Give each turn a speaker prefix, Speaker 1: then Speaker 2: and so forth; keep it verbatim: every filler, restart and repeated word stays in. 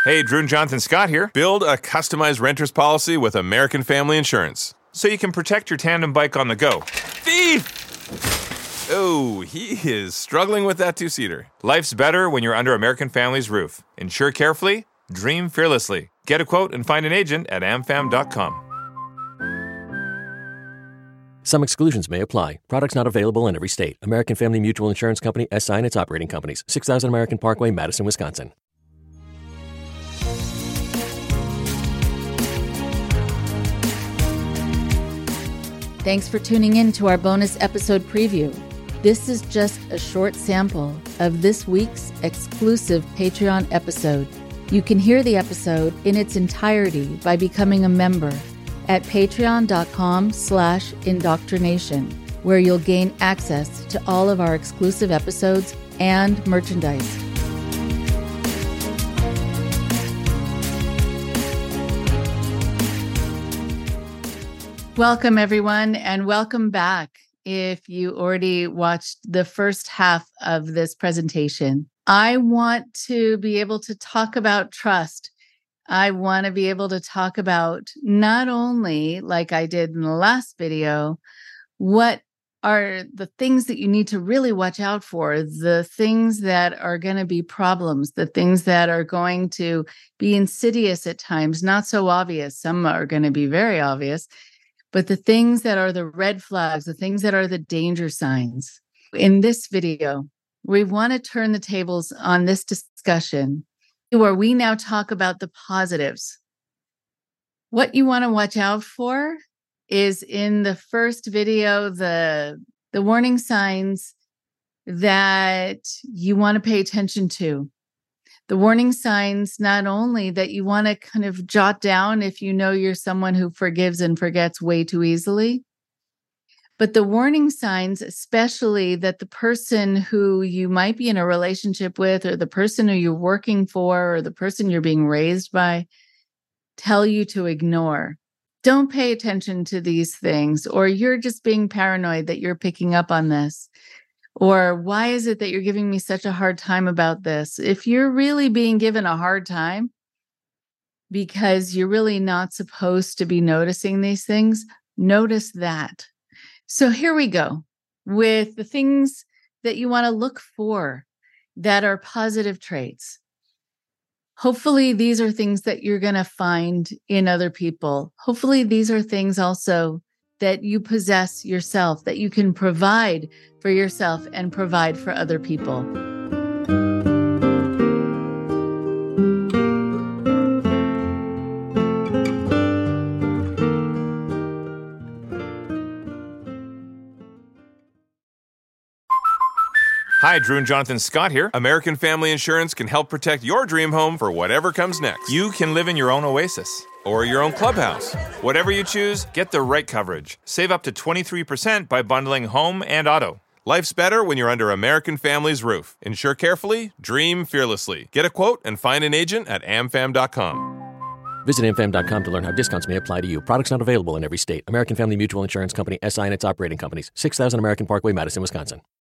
Speaker 1: Hey, Drew and Jonathan Scott here. Build a customized renter's policy with American Family Insurance so you can protect your tandem bike on the go. Thief! Oh, he is struggling with that two-seater. Life's better when you're under American Family's roof. Insure carefully, dream fearlessly. Get a quote and find an agent at am fam dot com.
Speaker 2: Some exclusions may apply. Products not available in every state. American Family Mutual Insurance Company, S I and its operating companies. six thousand American Parkway, Madison, Wisconsin.
Speaker 3: Thanks for tuning in to our bonus episode preview. This is just a short sample of this week's exclusive Patreon episode. You can hear the episode in its entirety by becoming a member at patreon.com slash indoctrination, where you'll gain access to all of our exclusive episodes and merchandise. Welcome, everyone, and welcome back. If you already watched the first half of this presentation, I want to be able to talk about trust. I want to be able to talk about not only, like I did in the last video, what are the things that you need to really watch out for, the things that are going to be problems, the things that are going to be insidious at times, not so obvious. Some are going to be very obvious. But the things that are the red flags, the things that are the danger signs. In this video, we want to turn the tables on this discussion where we now talk about the positives. What you want to watch out for is in the first video, the, the warning signs that you want to pay attention to. The warning signs, not only that you want to kind of jot down if you know you're someone who forgives and forgets way too easily, but the warning signs, especially that the person who you might be in a relationship with, or the person who you're working for, or the person you're being raised by, tell you to ignore. Don't pay attention to these things, or you're just being paranoid that you're picking up on this. Or why is it that you're giving me such a hard time about this? If you're really being given a hard time because you're really not supposed to be noticing these things, notice that. So here we go with the things that you want to look for that are positive traits. Hopefully, these are things that you're going to find in other people. Hopefully, these are things also that you possess yourself, that you can provide for yourself and provide for other people.
Speaker 1: Hi, Drew and Jonathan Scott here. American Family Insurance can help protect your dream home for whatever comes next. You can live in your own oasis or your own clubhouse. Whatever you choose, get the right coverage. Save up to twenty-three percent by bundling home and auto. Life's better when you're under American Family's roof. Insure carefully, dream fearlessly. Get a quote and find an agent at am fam dot com.
Speaker 2: Visit am fam dot com to learn how discounts may apply to you. Products not available in every state. American Family Mutual Insurance Company, S I and its operating companies. six thousand American Parkway, Madison, Wisconsin.